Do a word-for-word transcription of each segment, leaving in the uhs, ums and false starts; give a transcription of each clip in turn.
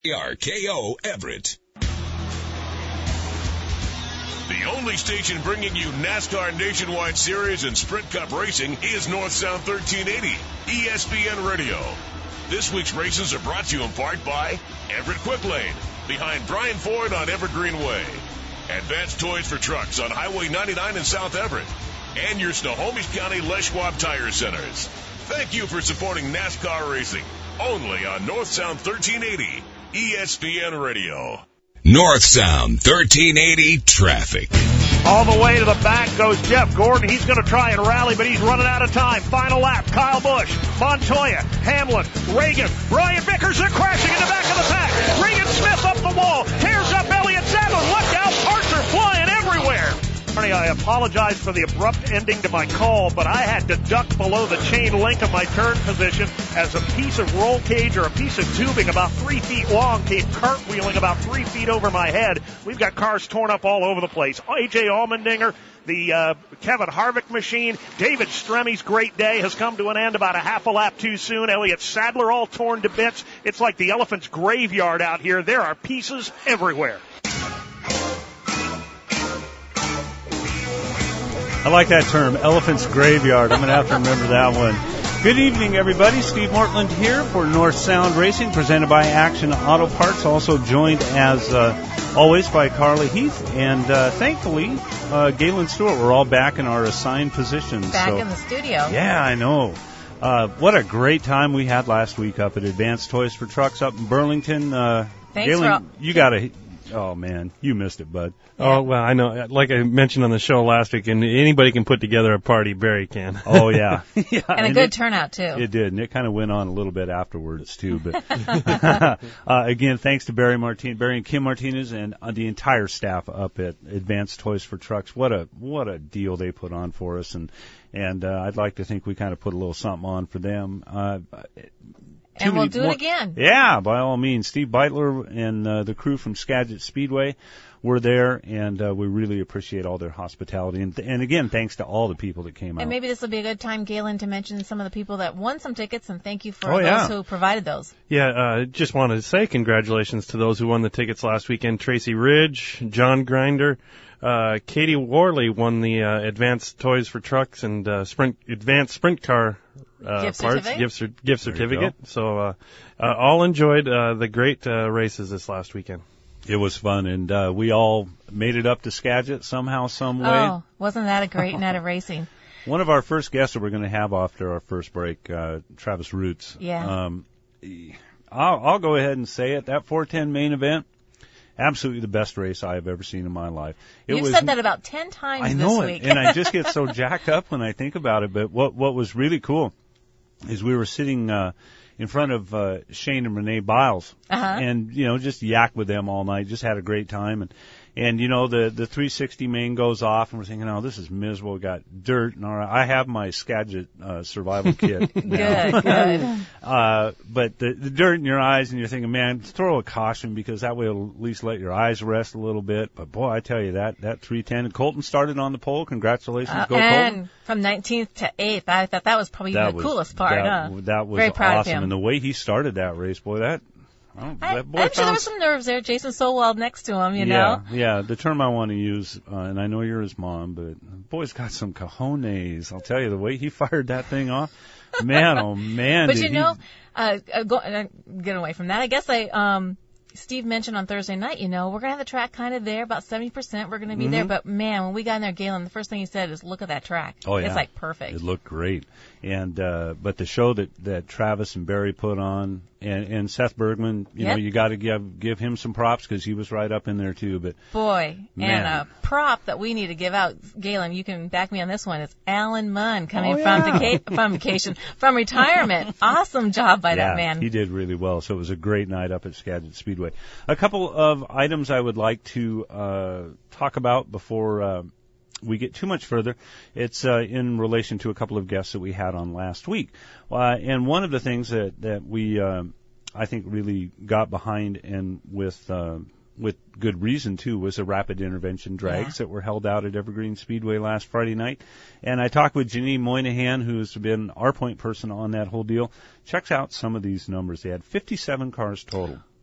K R K O Everett. The only station bringing you NASCAR Nationwide Series and Sprint Cup racing is North Sound thirteen eighty, E S P N Radio. This week's races are brought to you in part by Everett Quick Lane, behind Brian Ford on Evergreen Way. Advanced Toys for Trucks on Highway ninety-nine in South Everett. And your Snohomish County Les Schwab Tire Centers. Thank you for supporting NASCAR racing, only on North Sound thirteen eighty, E S P N Radio. North Sound thirteen eighty traffic. All the way to the back goes Jeff Gordon. He's going to try and rally, but he's running out of time. Final lap, Kyle Busch, Montoya, Hamlin, Reagan, Ryan Vickers. They're crashing in the back of the pack. Regan Smith up the wall, tears up Elliott Sadler. Look out, parts are flying everywhere. I apologize for the abrupt ending to my call, but I had to duck below the chain link of my turn position as a piece of roll cage or a piece of tubing about three feet long came cartwheeling about three feet over my head. We've got cars torn up all over the place. A J Allmendinger, the uh, Kevin Harvick machine, David Stremmy's great day has come to an end about a half a lap too soon. Elliott Sadler all torn to bits. It's like the elephant's graveyard out here. There are pieces everywhere. I like that term, elephant's graveyard. I'm going to have to remember that one. Good evening, everybody. Steve Mortland here for North Sound Racing, presented by Action Auto Parts. Also joined, as uh, always, by Carly Heath. And uh, thankfully, uh, Galen Stewart. We're all back in our assigned positions. Back so, in the studio. Yeah, I know. Uh, what a great time we had last week up at Advanced Toys for Trucks up in Burlington. Uh, Thanks, Galen, Rob. you got to... Oh, man, you missed it, bud. Yeah. Oh, well, I know. Like I mentioned on the show last week, and anybody can put together a party, Barry can. Oh, yeah. yeah. And a and good it, turnout, too. It did, and it kind of went on a little bit afterwards, too. But uh, again, thanks to Barry Martin, Barry and Kim Martinez and uh, the entire staff up at Advanced Toys for Trucks. What a what a deal they put on for us, and and uh, I'd like to think we kind of put a little something on for them. Uh, And we'll do more, it again. Yeah, by all means. Steve Beitler and uh, the crew from Skagit Speedway were there, and uh, we really appreciate all their hospitality. And, and again, thanks to all the people that came out. And maybe this will be a good time, Galen, to mention some of the people that won some tickets, and thank you for Oh, those yeah. who provided those. Yeah, uh, just wanted to say congratulations to those who won the tickets last weekend. Tracy Ridge, John Grinder, uh, Katie Worley won the uh, Advanced Toys for Trucks and uh, Sprint Advanced Sprint Car uh, Gift parts, certificate? gift, cer- gift There you certificate. So uh, uh, all enjoyed uh, the great uh, races this last weekend. It was fun, and uh, we all made it up to Skagit somehow, some way. Oh, wasn't that a great night of racing? One of our first guests that we're going to have after our first break, uh, Travis Roots. Yeah. Um, I'll, I'll go ahead and say it. That four ten main event, absolutely the best race I have ever seen in my life. It You've was, said that about ten times I know this it, week. and I just get so jacked up when I think about it. But what what was really cool is we were sitting uh, in front of uh, Shane and Renee Biles, Uh-huh. and you know just yak with them all night. Just had a great time, and and you know the the three sixty main goes off, and we're thinking, oh, this is miserable. We got dirt, and all right. I have my Skagit uh, survival kit now. Good, good. Uh, but the, the dirt in your eyes, and you're thinking, man, throw a caution because that way it'll at least let your eyes rest a little bit. But boy, I tell you that that three ten, and Colton started on the pole. Congratulations, Uh, go and Colton. from nineteenth to eighth, I thought that was probably That even was the coolest part. That, huh? that was Very proud awesome, of him. and the way he started that race, boy, that. I don't, I, that boy I'm sure there found was some nerves there. Jason Solwald next to him, you yeah, know. Yeah, the term I want to use, uh, and I know you're his mom, but the boy's got some cojones. I'll tell you, the way he fired that thing off, man, oh man. But did you he, know, uh, uh, go, uh, get away from that. I guess I, um, Steve mentioned on Thursday night, you know, we're going to have the track kind of there, about seventy percent. We're going to be Mm-hmm. there. But, man, when we got in there, Galen, the first thing he said is, look at that track. Oh, yeah. It's, like, perfect. It looked great. And, uh, but the show that, that Travis and Barry put on, and, and Seth Bergman, you Yep. know, you got to give, give him some props because he was right up in there too, but. Boy, Man. and a prop that we need to give out, Galen, you can back me on this one. It's Alan Munn coming Oh, from, yeah. vaca- from vacation, from retirement. Awesome job by yeah, that man. he did really well. So it was a great night up at Skagit Speedway. A couple of items I would like to uh, talk about before uh, we get too much further. It's uh, in relation to a couple of guests that we had on last week. Uh, and one of the things that, that we, uh, I think, really got behind and with uh, with good reason, too, was the rapid intervention drags Yeah. that were held out at Evergreen Speedway last Friday night. And I talked with Janine Moynihan, who's been our point person on that whole deal. Checks out some of these numbers. They had fifty-seven cars total.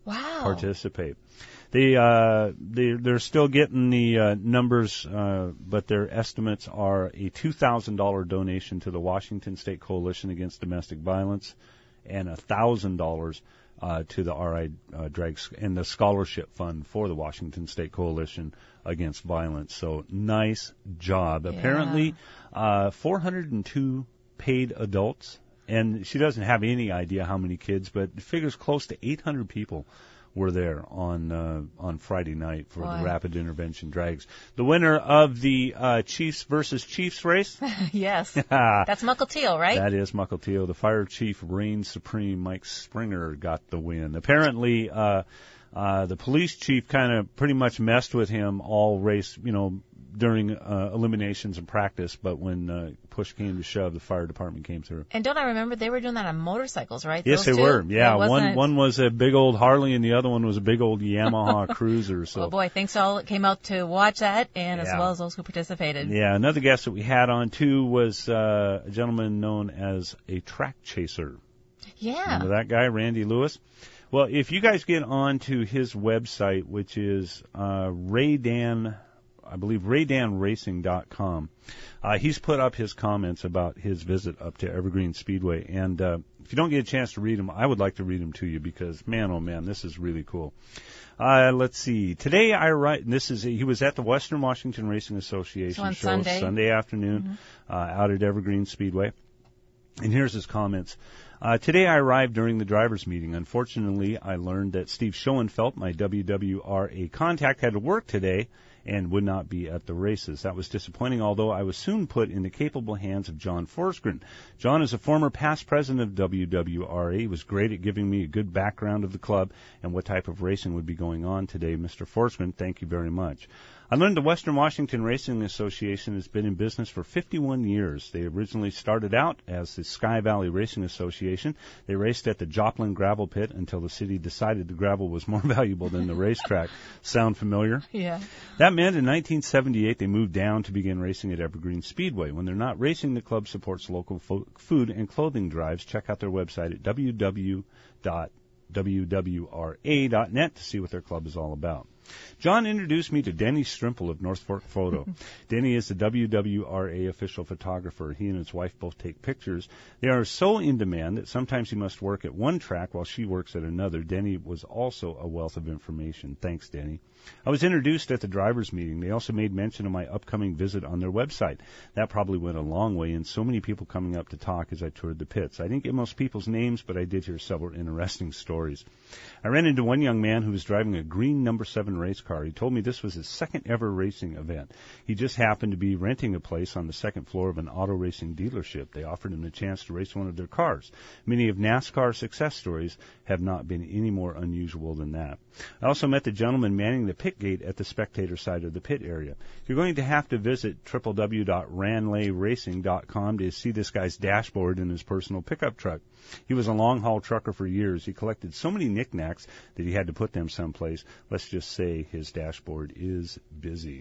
Wow. participate. They, uh, they, they're still getting the uh, numbers, uh, but their estimates are a two thousand dollars donation to the Washington State Coalition Against Domestic Violence and one thousand dollars uh, to the R I uh, Drag and the scholarship fund for the Washington State Coalition Against Violence. So nice job. Yeah. Apparently, uh, four hundred two paid adults, and she doesn't have any idea how many kids, but it figures close to eight hundred people were there on uh, on Friday night for Boy. the Rapid Intervention Drags. The winner of the uh, Chiefs versus Chiefs race. Yes. That's Mukilteo, right? That is Mukilteo. The fire chief reigns supreme. Mike Springer got the win. Apparently, uh, uh, the police chief kind of pretty much messed with him all race, you know, during uh, eliminations and practice, but when uh, push came to shove, the fire department came through. And don't I remember they were doing that on motorcycles, right? Yes, Those they two? were. Yeah, It one wasn't- one was a big old Harley, and the other one was a big old Yamaha Cruiser. So, Oh boy, thanks to all that came out to watch that, and as Yeah. well as those who participated. yeah, another guest that we had on too was uh, a gentleman known as a track chaser. Yeah. Remember that guy, Randy Lewis? Well, if you guys get on to his website, which is uh, Raydan, I believe Raydan Racing dot com, uh, he's put up his comments about his visit up to Evergreen Speedway. And uh, if you don't get a chance to read them, I would like to read them to you because, man, oh, man, this is really cool. Uh, let's see. Today I write, and this is, he was at the Western Washington Racing Association So on show Sunday? Sunday afternoon uh, out at Evergreen Speedway. And here's his comments. Uh, today I arrived during the driver's meeting. Unfortunately, I learned that Steve Schoenfeld, my W W R A contact, had to work today and would not be at the races. That was disappointing, although I was soon put in the capable hands of John Forsgren. John is a former past president of W W R A. He was great at giving me a good background of the club and what type of racing would be going on today. Mister Forsgren, thank you very much. I learned the Western Washington Racing Association has been in business for fifty-one years. They originally started out as the Sky Valley Racing Association. They raced at the Joplin Gravel Pit until the city decided the gravel was more valuable than the racetrack. Sound familiar? Yeah. That meant in nineteen seventy-eight they moved down to begin racing at Evergreen Speedway. When they're not racing, the club supports local fo- food and clothing drives. Check out their website at w w w dot w w r a dot net to see what their club is all about. John introduced me to Denny Strimple of North Fork Photo. Denny is the W W R A official photographer. He and his wife both take pictures. They are so in demand that sometimes he must work at one track while she works at another. Denny was also a wealth of information. Thanks, Denny. I was introduced at the drivers' meeting. They also made mention of my upcoming visit on their website. That probably went a long way, and so many people coming up to talk as I toured the pits. I didn't get most people's names, but I did hear several interesting stories. I ran into one young man who was driving a green number seven race car. He told me this was his second ever racing event. He just happened to be renting a place on the second floor of an auto racing dealership. They offered him the chance to race one of their cars. Many of NASCAR success stories have not been any more unusual than that. I also met the gentleman manning the pit gate at the spectator side of the pit area. You're going to have to visit w w w dot ranley racing dot com to see this guy's dashboard in his personal pickup truck. He was a long-haul trucker for years. He collected so many knickknacks that he had to put them someplace. Let's just say his dashboard is busy.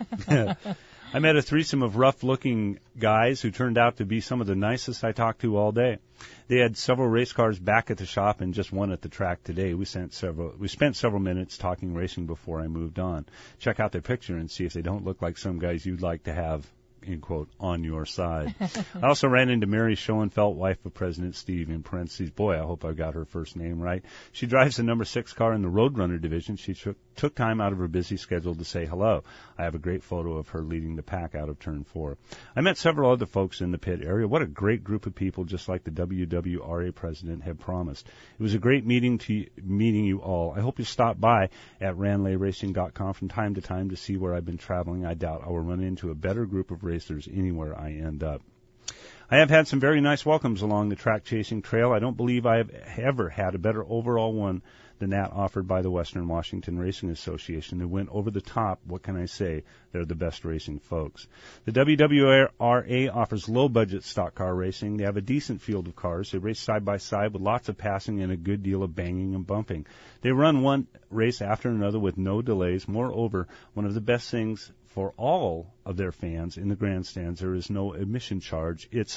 I met a threesome of rough-looking guys who turned out to be some of the nicest I talked to all day. They had several race cars back at the shop and just one at the track today. We spent several, we spent several minutes talking racing before I moved on. Check out their picture and see if they don't look like some guys you'd like to have, in quote, on your side. I also ran into Mary Schoenfeld, wife of President Steve, in parentheses. Boy, I hope I got her first name right. She drives the number six car in the Roadrunner division. She took, took time out of her busy schedule to say hello. I have a great photo of her leading the pack out of turn four. I met several other folks in the pit area. What a great group of people, just like the W W R A president had promised. It was a great meeting to meeting you all. I hope you stop by at ranley racing dot com from time to time to see where I've been traveling. I doubt I will run into a better group of racers anywhere I end up. I have had some very nice welcomes along the track chasing trail. I don't believe I have ever had a better overall one than that offered by the Western Washington Racing Association. They went over the top. What can I say? They're the best racing folks. The W W R A offers low-budget stock car racing. They have a decent field of cars. They race side by side with lots of passing and a good deal of banging and bumping. They run one race after another with no delays. Moreover, one of the best things for all of their fans in the grandstands, there is no admission charge. It's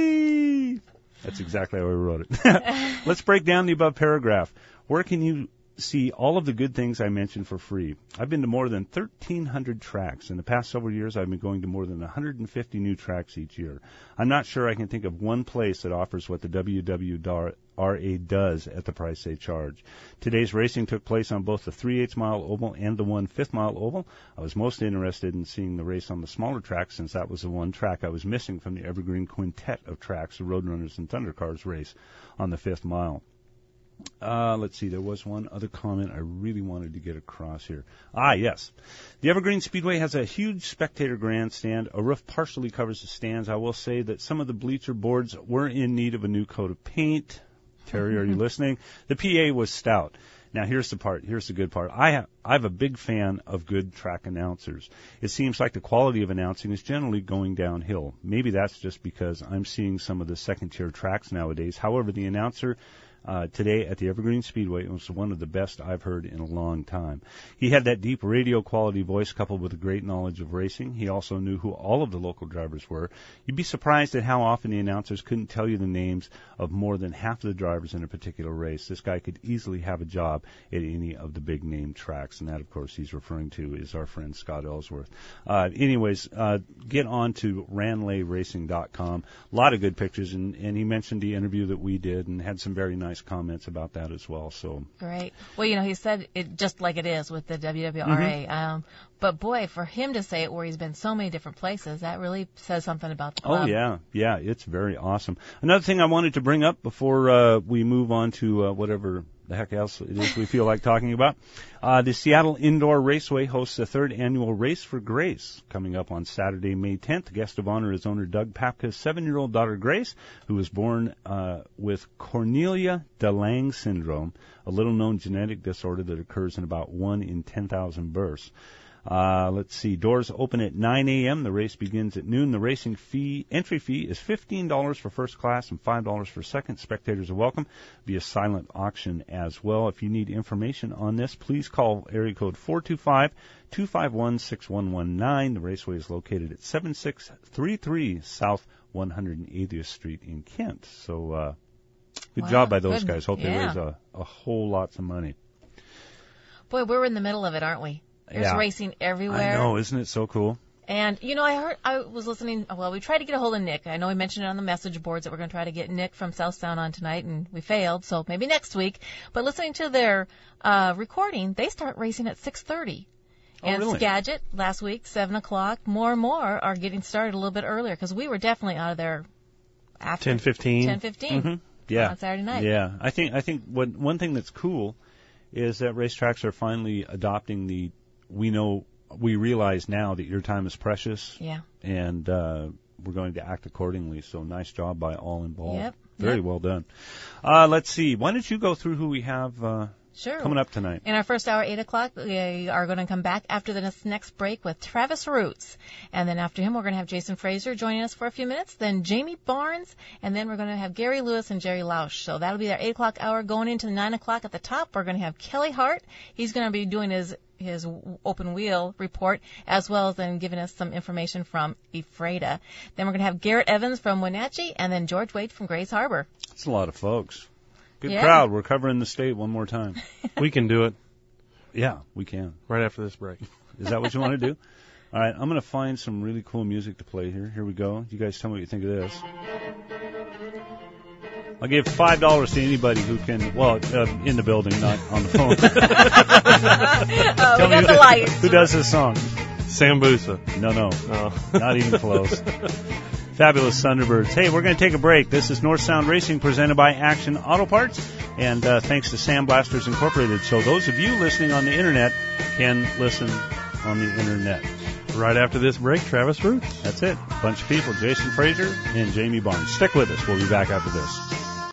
free! That's exactly how I wrote it. Let's break down the above paragraph. Where can you see all of the good things I mentioned for free. I've been to more than thirteen hundred tracks. In the past several years, I've been going to more than one hundred fifty new tracks each year. I'm not sure I can think of one place that offers what the W W R A does at the price they charge. Today's racing took place on both the three eighths mile oval and the one fifth mile oval. I was most interested in seeing the race on the smaller track, since that was the one track I was missing from the Evergreen Quintet of tracks the Roadrunners and Thundercars race on the fifth mile. Uh, let's see, there was one other comment I really wanted to get across here. Ah, yes. The Evergreen Speedway has a huge spectator grandstand. A roof partially covers the stands. I will say that some of the bleacher boards were in need of a new coat of paint. Terry, are you listening? The P A was stout. Now, here's the part. Here's the good part. I have, I'm a big fan of good track announcers. It seems like the quality of announcing is generally going downhill. Maybe that's just because I'm seeing some of the second-tier tracks nowadays. However, the announcer Uh, today at the Evergreen Speedway was one of the best I've heard in a long time. He had that deep radio quality voice coupled with a great knowledge of racing. He also knew who all of the local drivers were. You'd be surprised at how often the announcers couldn't tell you the names of more than half of the drivers in a particular race. This guy could easily have a job at any of the big name tracks, and that, of course, he's referring to is our friend Scott Ellsworth. Uh, anyways, uh, get on to ranley racing dot com. A lot of good pictures, and, and he mentioned the interview that we did and had some very nice comments about that as well. So great. Well, you know, he said it just like it is with the W W R A. Mm-hmm. Um, but boy, for him to say it where he's been so many different places, that really says something about the club. Oh yeah, yeah, it's very awesome. Another thing I wanted to bring up before uh, we move on to uh, whatever the heck else it is we feel like talking about. Uh, the Seattle Indoor Raceway hosts the third annual Race for Grace coming up on Saturday, May tenth. The guest of honor is owner Doug Papka's seven-year-old daughter Grace, who was born uh, with Cornelia de Lange syndrome, a little-known genetic disorder that occurs in about one in ten thousand births. Uh, let's see. Doors open at nine a.m. The race begins at noon. The racing fee, entry fee is fifteen dollars for first class and five dollars for second. Spectators are welcome. Be a silent auction as well. If you need information on this, please call area code four two five, two five one, six one one nine. The raceway is located at seven six three three South one hundred eightieth Street in Kent. So, uh, good wow, job by those good. guys. Hope yeah. they raise a, a whole lots of money. Boy, we're in the middle of it, aren't we? There's yeah. racing everywhere. I know, isn't it so cool? And, you know, I heard, I was listening, well, we tried to get a hold of Nick. I know we mentioned it on the message boards that we're going to try to get Nick from South Sound on tonight, and we failed, so maybe next week. But listening to their uh, recording, they start racing at six thirty. Oh, and really? Skagit, last week, seven o'clock. More and more are getting started a little bit earlier, because we were definitely out of there after ten fifteen. ten fifteen Mm-hmm. Yeah. on Saturday night. Yeah. I think, I think what, one thing that's cool is that racetracks are finally adopting the, we know, we realize now that your time is precious. Yeah. And uh, we're going to act accordingly. So nice job by all involved. Yep. Very yep. well done. Uh, let's see. Why don't you go through who we have uh, Sure. coming up tonight? In our first hour, eight o'clock, we are going to come back after the next break with Travis Roots. And then after him, we're going to have Jason Fraser joining us for a few minutes, then Jamie Barnes, and then we're going to have Gary Lewis and Jerry Lausch. So that'll be our eight o'clock hour. Going into nine o'clock at the top, we're going to have Kelly Hart. He's going to be doing his his open wheel report, as well as then giving us some information from Ephrata. Then we're going to have Garrett Evans from Wenatchee, and then George Wade from Grays Harbor. It's a lot of folks. Good yeah. crowd. We're covering the state one more time. We can do it Yeah, we can. right after this break. Is that what you want to do? All right, I'm going to find some really cool music to play here. Here we go. You guys tell me what you think of this. I'll give five dollars to anybody who can, well, uh, in the building, not on the phone. Oh, we got the lights. Who does this song? Sambusa. No, no, Oh. not even close. Fabulous Thunderbirds. Hey, we're going to take a break. This is North Sound Racing presented by Action Auto Parts, and uh, thanks to Sandblasters Incorporated. So those of you listening on the Internet can listen on the Internet. Right after this break, Travis Roots. That's it. Bunch of people, Jason Fraser and Jamie Barnes. Stick with us. We'll be back after this.